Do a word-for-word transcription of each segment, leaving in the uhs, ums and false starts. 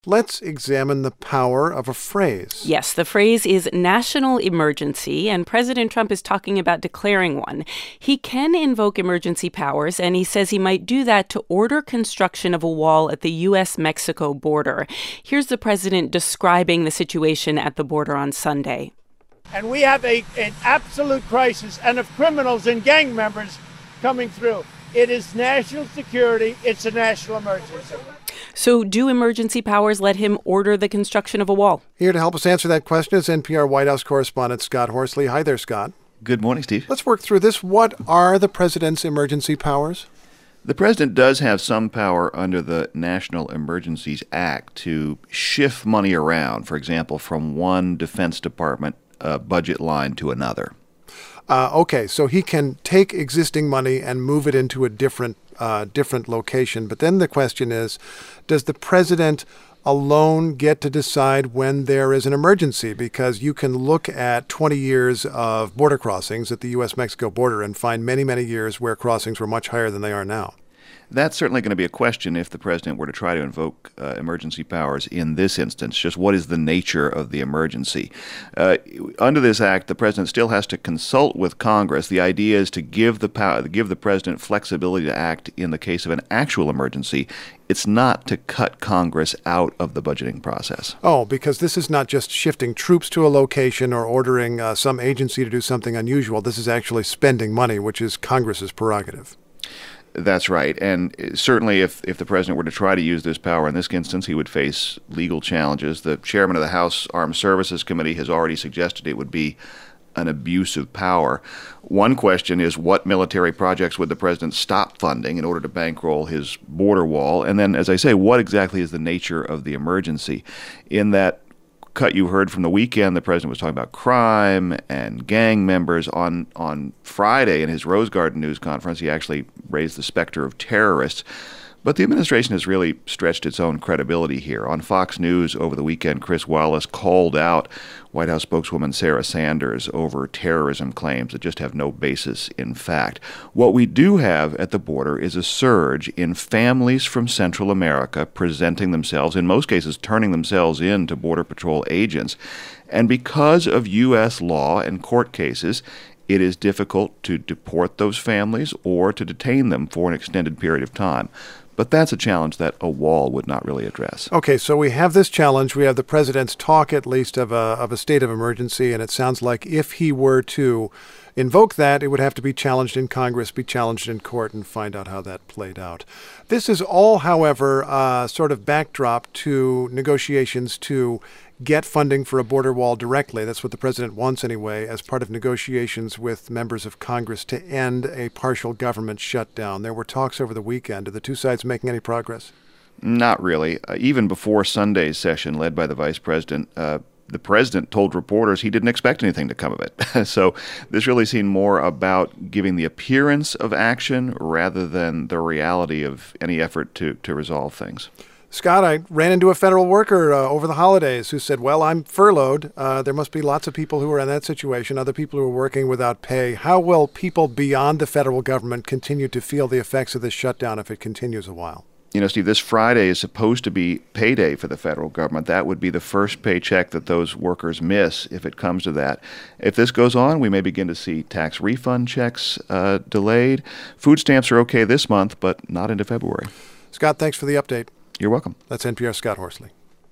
Let's examine the power of a phrase. Yes, the phrase is national emergency, and President Trump is talking about declaring one. He can invoke emergency powers, and he says he might do that to order construction of a wall at the U S Mexico border. Here's the president describing the situation at the border on Sunday. And we have a, an absolute crisis, and of criminals and gang members coming through. It is national security. It's a national emergency. So do emergency powers let him order the construction of a wall? Here to help us answer that question is N P R White House correspondent Scott Horsley. Hi there, Scott. Good morning, Steve. Let's work through this. What are the president's emergency powers? The president does have some power under the National Emergencies Act to shift money around, for example, from one Defense Department uh, budget line to another. Uh, okay, so he can take existing money and move it into a different uh, different location. But then the question is, does the president alone get to decide when there is an emergency? Because you can look at twenty years of border crossings at the U S Mexico border and find many, many years where crossings were much higher than they are now. That's certainly going to be a question if the president were to try to invoke uh, emergency powers in this instance. Just what is the nature of the emergency? Uh, under this act, the president still has to consult with Congress. The idea is to give the power, give the president flexibility to act in the case of an actual emergency. It's not to cut Congress out of the budgeting process. Oh, because this is not just shifting troops to a location or ordering uh, some agency to do something unusual. This is actually spending money, which is Congress's prerogative. That's right. And certainly if, if the president were to try to use this power in this instance, he would face legal challenges. The chairman of the House Armed Services Committee has already suggested it would be an abuse of power. One question is, what military projects would the president stop funding in order to bankroll his border wall? And then, as I say, what exactly is the nature of the emergency? In that cut you heard from the weekend, the president was talking about crime and gang members. On on Friday in his Rose Garden news conference, he actually raised the specter of terrorists. But the administration has really stretched its own credibility here. On Fox News over the weekend, Chris Wallace called out White House spokeswoman Sarah Sanders over terrorism claims that just have no basis in fact. What we do have at the border is a surge in families from Central America presenting themselves, in most cases turning themselves in to Border Patrol agents. And because of U S law and court cases, it is difficult to deport those families or to detain them for an extended period of time. But that's a challenge that a wall would not really address. Okay, so we have this challenge. We have the president's talk, at least, of a of a state of emergency, and it sounds like if he were to invoke that, it would have to be challenged in Congress, be challenged in court, and find out how that played out. This is all, however, uh, sort of backdrop to negotiations to get funding for a border wall directly. That's what the president wants anyway, as part of negotiations with members of Congress to end a partial government shutdown. There were talks over the weekend. Are the two sides making any progress? Not really. Uh, even before Sunday's session led by the vice president, uh, the president told reporters he didn't expect anything to come of it. So this really seemed more about giving the appearance of action rather than the reality of any effort to, to resolve things. Scott, I ran into a federal worker uh, over the holidays who said, well, I'm furloughed. Uh, there must be lots of people who are in that situation, other people who are working without pay. How will people beyond the federal government continue to feel the effects of this shutdown if it continues a while? You know, Steve, this Friday is supposed to be payday for the federal government. That would be the first paycheck that those workers miss if it comes to that. If this goes on, we may begin to see tax refund checks uh, delayed. Food stamps are okay this month, but not into February. Scott, thanks for the update. You're welcome. That's N P R's Scott Horsley.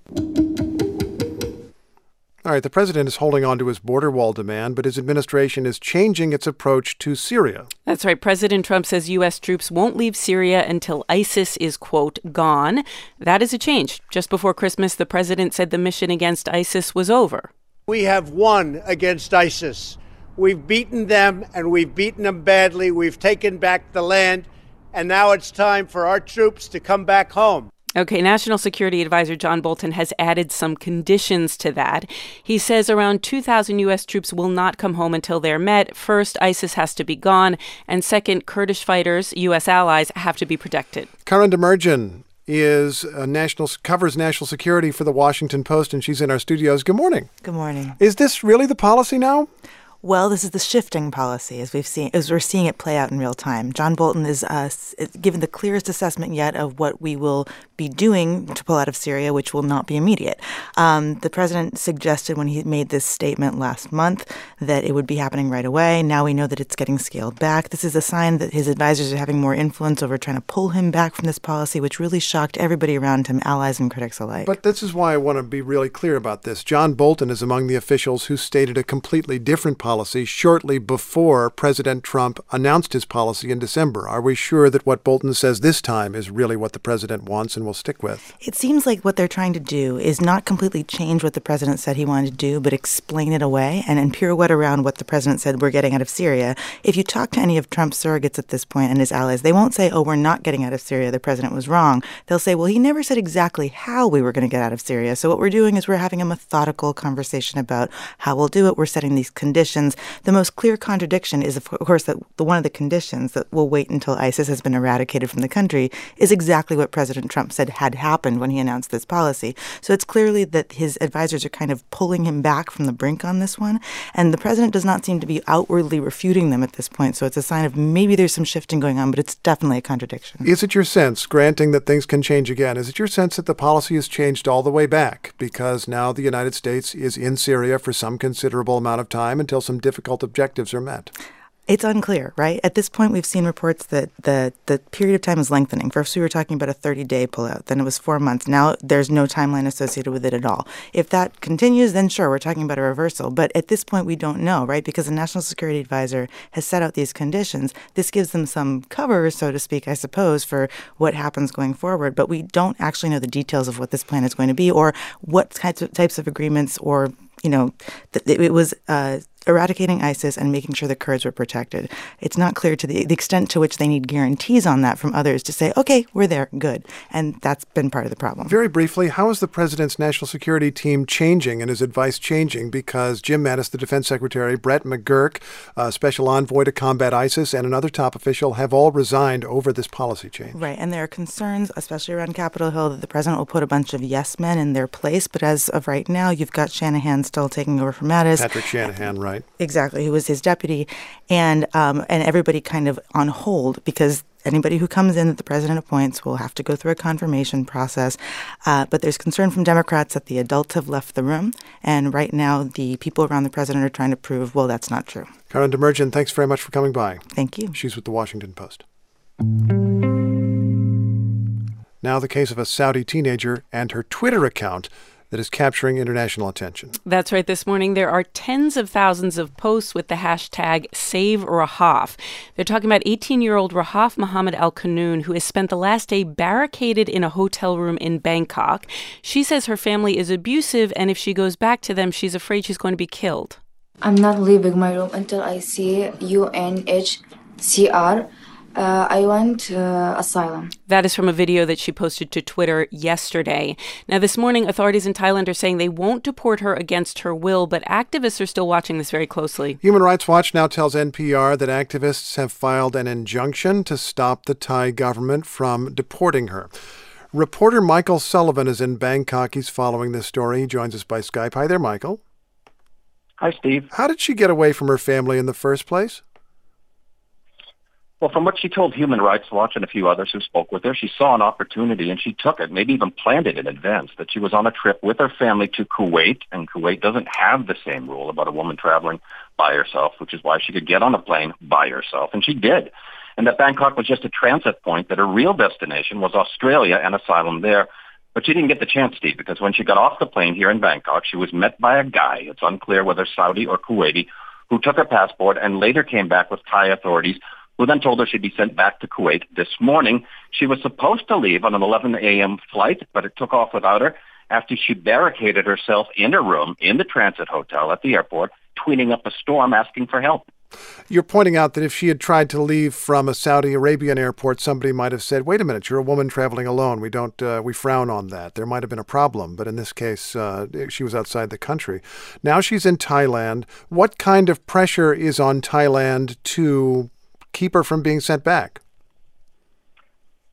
All right, the president is holding on to his border wall demand, but his administration is changing its approach to Syria. That's right. President Trump says U S troops won't leave Syria until ISIS is, quote, gone. That is a change. Just before Christmas, the president said the mission against ISIS was over. We have won against ISIS. We've beaten them, and we've beaten them badly. We've taken back the land, and now it's time for our troops to come back home. Okay, National Security Advisor John Bolton has added some conditions to that. He says around two thousand U S troops will not come home until they're met. First, ISIS has to be gone. And second, Kurdish fighters, U S allies, have to be protected. Karan Demirjian is a national covers national security for the Washington Post, and she's in our studios. Good morning. Good morning. Is this really the policy now? Well, this is the shifting policy, as we've seen, as we're seeing it play out in real time. John Bolton is uh, given the clearest assessment yet of what we will be doing to pull out of Syria, which will not be immediate. Um, the president suggested when he made this statement last month that it would be happening right away. Now we know that it's getting scaled back. This is a sign that his advisors are having more influence over trying to pull him back from this policy, which really shocked everybody around him, allies and critics alike. But this is why I want to be really clear about this. John Bolton is among the officials who stated a completely different policy policy shortly before President Trump announced his policy in December. Are we sure that what Bolton says this time is really what the president wants and will stick with? It seems like what they're trying to do is not completely change what the president said he wanted to do, but explain it away and, and pirouette around what the president said we're getting out of Syria. If you talk to any of Trump's surrogates at this point and his allies, they won't say, oh, we're not getting out of Syria, the president was wrong. They'll say, well, he never said exactly how we were going to get out of Syria. So what we're doing is we're having a methodical conversation about how we'll do it. We're setting these conditions. The most clear contradiction is, of course, that the one of the conditions that we'll wait until ISIS has been eradicated from the country is exactly what President Trump said had happened when he announced this policy. So it's clearly that his advisors are kind of pulling him back from the brink on this one. And the president does not seem to be outwardly refuting them at this point. So it's a sign of maybe there's some shifting going on, but it's definitely a contradiction. Is it your sense, granting that things can change again, is it your sense that the policy has changed all the way back because now the United States is in Syria for some considerable amount of time until some difficult objectives are met? It's unclear, right? At this point, we've seen reports that the, the period of time is lengthening. First, we were talking about a thirty-day pullout. Then it was four months. Now there's no timeline associated with it at all. If that continues, then sure, we're talking about a reversal. But at this point, we don't know, right? Because the National Security Advisor has set out these conditions. This gives them some cover, so to speak, I suppose, for what happens going forward. But we don't actually know the details of what this plan is going to be or what types of, types of agreements or, you know, th- it was uh, eradicating ISIS and making sure the Kurds were protected. It's not clear to the, the extent to which they need guarantees on that from others to say, okay, we're there, good. And that's been part of the problem. Very briefly, how is the president's national security team changing and his advice changing? Because Jim Mattis, the defense secretary, Brett McGurk, uh, special envoy to combat ISIS, and another top official have all resigned over this policy change. Right. And there are concerns, especially around Capitol Hill, that the president will put a bunch of yes men in their place. But as of right now, you've got Shanahan still taking over from Mattis. Patrick Shanahan, right. Exactly, who was his deputy, and um, and everybody kind of on hold because anybody who comes in that the president appoints will have to go through a confirmation process. Uh, but there's concern from Democrats that the adults have left the room, and right now the people around the president are trying to prove, well, that's not true. Karen Demerjen, thanks very much for coming by. Thank you. She's with the Washington Post. Now the case of a Saudi teenager and her Twitter account that is capturing international attention. That's right. This morning, there are tens of thousands of posts with the hashtag Save Rahaf. They're talking about eighteen-year-old Rahaf Mohammed Al-Qanoun, who has spent the last day barricaded in a hotel room in Bangkok. She says her family is abusive, and if she goes back to them, she's afraid she's going to be killed. I'm not leaving my room until I see U N H C R. Uh, I want uh, asylum. That is from a video that she posted to Twitter yesterday. Now, this morning, authorities in Thailand are saying they won't deport her against her will, but activists are still watching this very closely. Human Rights Watch now tells N P R that activists have filed an injunction to stop the Thai government from deporting her. Reporter Michael Sullivan is in Bangkok. He's following this story. He joins us by Skype. Hi there, Michael. Hi, Steve. How did she get away from her family in the first place? Well, from what she told Human Rights Watch and a few others who spoke with her, she saw an opportunity and she took it, maybe even planned it in advance, that she was on a trip with her family to Kuwait, and Kuwait doesn't have the same rule about a woman traveling by herself, which is why she could get on a plane by herself, and she did. And that Bangkok was just a transit point, that her real destination was Australia and asylum there. But she didn't get the chance, Steve, because when she got off the plane here in Bangkok, she was met by a guy, it's unclear whether Saudi or Kuwaiti, who took her passport and later came back with Thai authorities, who then told her she'd be sent back to Kuwait this morning. She was supposed to leave on an eleven a.m. flight, but it took off without her after she barricaded herself in her room in the transit hotel at the airport, tweeting up a storm asking for help. You're pointing out that if she had tried to leave from a Saudi Arabian airport, somebody might have said, wait a minute, you're a woman traveling alone. We don't, uh, we frown on that. There might have been a problem. But in this case, uh, she was outside the country. Now she's in Thailand. What kind of pressure is on Thailand to keep her from being sent back?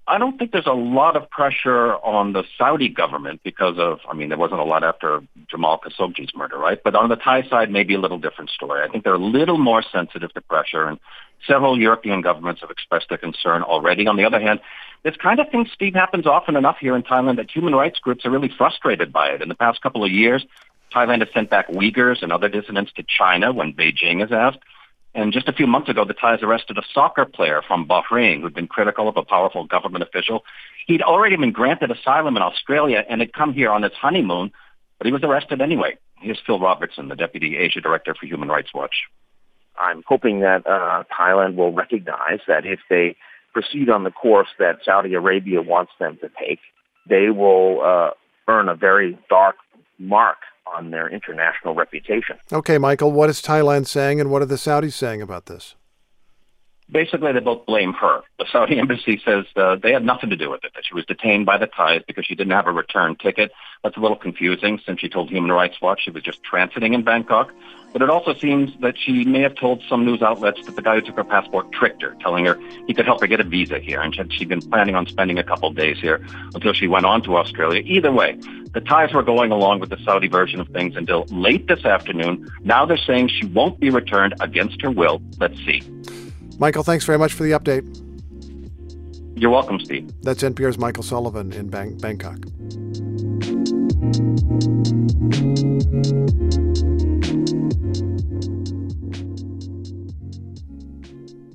I don't think there's a lot of pressure on the Saudi government because of, I mean, there wasn't a lot after Jamal Khashoggi's murder, right? But on the Thai side, maybe a little different story. I think they're a little more sensitive to pressure, and several European governments have expressed their concern already. On the other hand, this kind of thing, Steve, happens often enough here in Thailand that human rights groups are really frustrated by it. In the past couple of years, Thailand has sent back Uyghurs and other dissidents to China when Beijing is asked. And just a few months ago, the Thais arrested a soccer player from Bahrain who'd been critical of a powerful government official. He'd already been granted asylum in Australia and had come here on his honeymoon, but he was arrested anyway. Here's Phil Robertson, the Deputy Asia Director for Human Rights Watch. I'm hoping that uh, Thailand will recognize that if they proceed on the course that Saudi Arabia wants them to take, they will uh, earn a very dark mark on their international reputation. Okay, Michael, what is Thailand saying and what are the Saudis saying about this? Basically, they both blame her. The Saudi embassy says uh, they had nothing to do with it, that she was detained by the Thais because she didn't have a return ticket. That's a little confusing since she told Human Rights Watch she was just transiting in Bangkok. But it also seems that she may have told some news outlets that the guy who took her passport tricked her, telling her he could help her get a visa here, and she'd been planning on spending a couple of days here until she went on to Australia. Either way, the Thais were going along with the Saudi version of things until late this afternoon. Now they're saying she won't be returned against her will. Let's see. Michael, thanks very much for the update. You're welcome, Steve. That's N P R's Michael Sullivan in Bang- Bangkok.